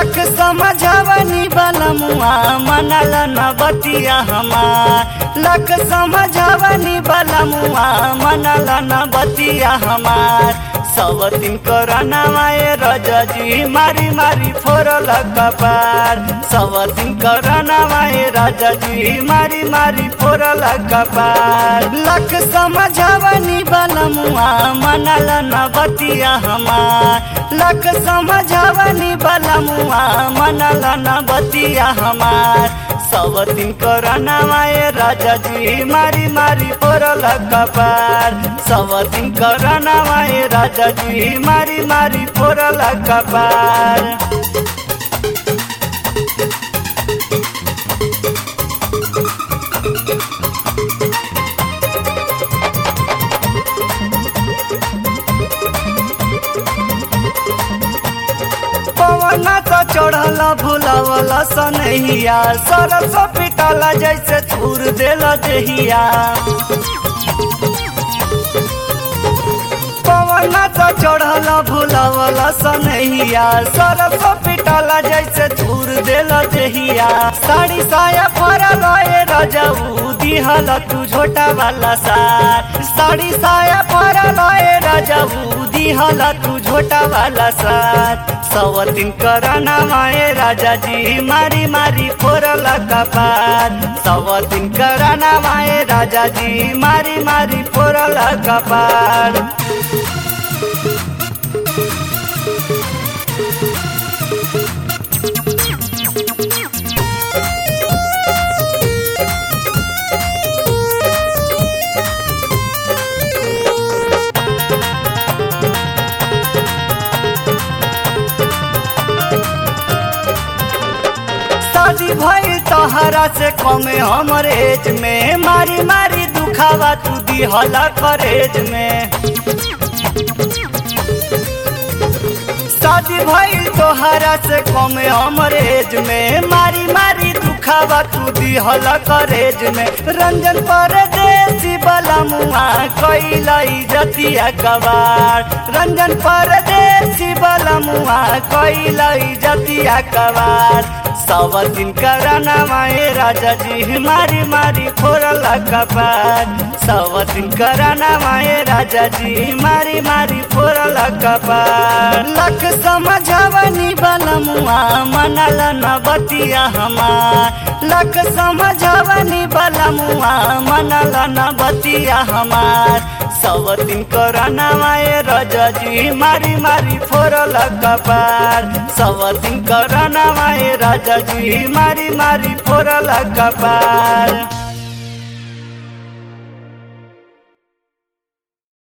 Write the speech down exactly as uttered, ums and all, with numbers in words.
लख समझावनी बलमुआ मनल न बतिया हमार। लख समझावनी बलमुआ मनल न बतिया हमार। सब दिन करनावाए रजजी मारी मारी फोरल कपार। सब दिन करनावाए रजजी मारी मारी फोरल कपार। लख समझावनी बलमुआ मनल न बतिया हमार। लख समझावनी बलमुआ मनल न बतिया हमार। सब दिन करनावाए रजजी मारी मारी फोरल कपार। सब दिन करनावाए रजजी मारी मारी फोरल कपार। पवना तो चढ़ल भुलावल सनहिया। सरस पिटल जैसे छूर देल जहिया। पवना तो चढ़ल भुलावल सनहिया। सरस पिटल जैसे छूर देल जहिया। साड़ी साया फरल ए रजऊ दिहल तू झोटा वाला सार। साड़ी साया फरल ए रजऊ दिहल तू झोटा वाला सार। सब दिन करनावाए राजा जी मारी मारी फोरल कपार। सब दिन करनावाए राजा जी मारी मारी फोरल कपार। शादी भइल तोहरा से कमे हमर एज में। मारी मारी दुखावा तू दिहला करेज में। शादी भइल तोहरा से कमे हमर एज में। मारी मारी दुखावा तू दिहला करेज में। रंजन परदेसी बलमुआ कैल इज्जतिया कबार। रंजन परदेसी बलमुआ कैल इज्जतिया कबार। सब दिन करनावाए राजा जी मारी मारी फोरल कपार। सब दिन करनावाए राजा जी मारी मारी फोरल कपार। लख समझावनी बलमुआ मनल न बतिया हमार। लख समझावनी बलमुआ मनल न बतिया हमार। सब दिन करनावाए रजजी मारी मारी फोरल कपार। सब दिन करनावाए रजजी मारी मारी फोरल कपार।